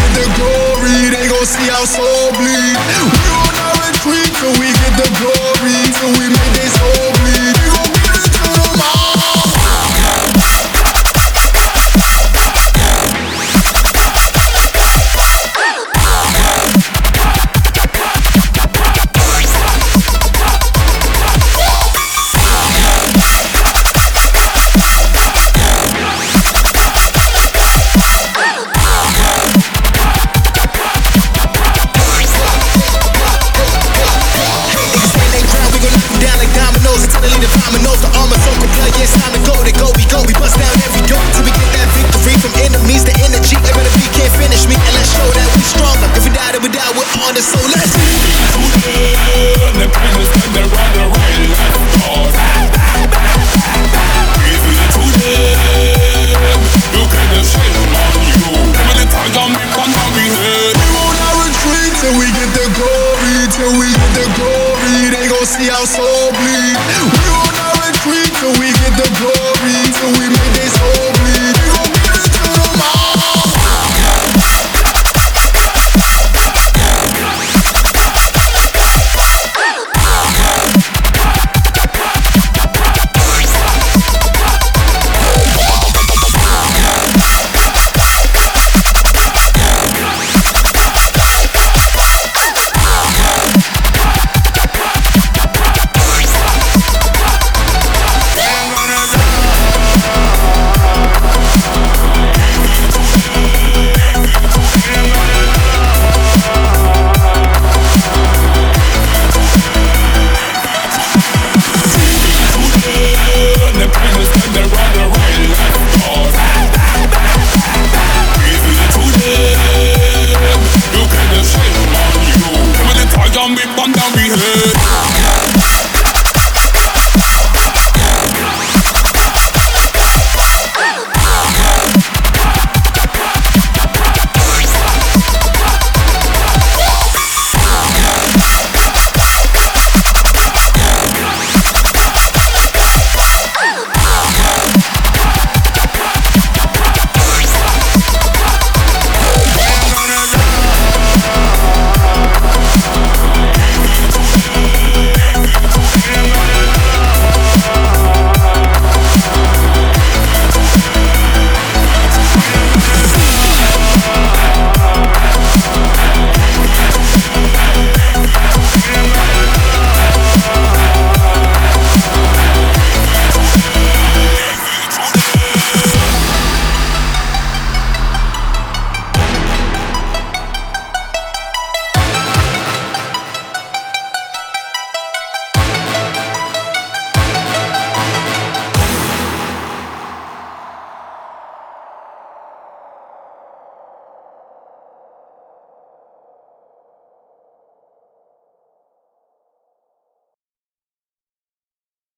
get the glory. They gon' see our soul bleed. We on our retreat till we get the glory. Till we make their soul bleed. We gon' get it to them all. So let's till we get the glory, till we get the glory. They gon' see our soul